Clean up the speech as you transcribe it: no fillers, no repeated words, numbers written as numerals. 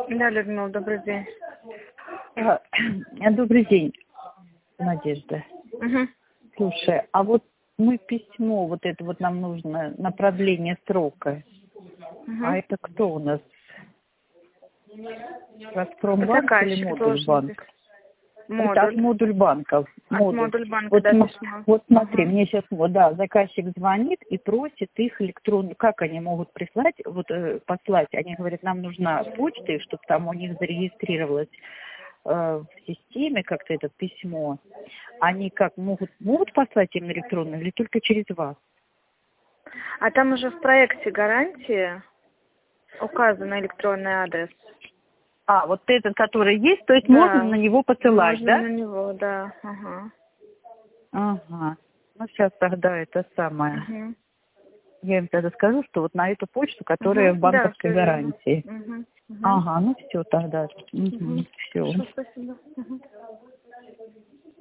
Да, Людмила, добрый день. Добрый день, Надежда. Угу. Слушай, а вот мы письмо, вот это вот нам нужно на продление срока. Угу. А это кто у нас? Газпромбанк или Модульбанк? Это от Модульбанков. От Модульбанка, Вот, да, письмо. вот смотри, мне сейчас, да, заказчик звонит и просит их электронную, как они могут прислать, послать, они говорят, нам нужна почта, и чтобы там у них зарегистрировалось в системе как-то это письмо. Они как могут послать им электронную или только через вас? А там уже в проекте гарантии указан электронный адрес. А, вот этот, который есть, то есть Да. можно на него посылать, Можно да? на него, да. Ага. Ага. Ну, сейчас тогда это самое. Угу. Я им тогда скажу, что вот на эту почту, которая в банковской Да, гарантии. угу. Ага, ну все тогда. Угу, все. Хорошо, спасибо. Угу.